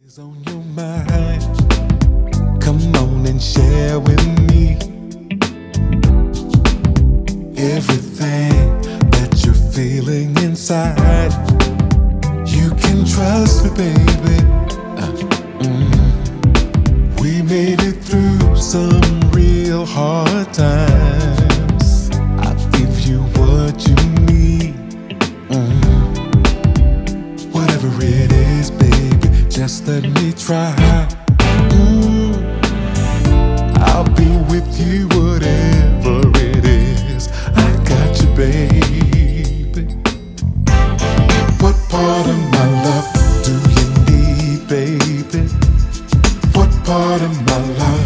Is on your mind? Come on and share with me everything that you're feeling inside. You can trust me, baby. We made it through some real hard times. I'll give you what you need. Whatever it is, baby, just let me try. I'll be with you, whatever it is. I got you, baby. What part of my love do you need, baby? What part of my life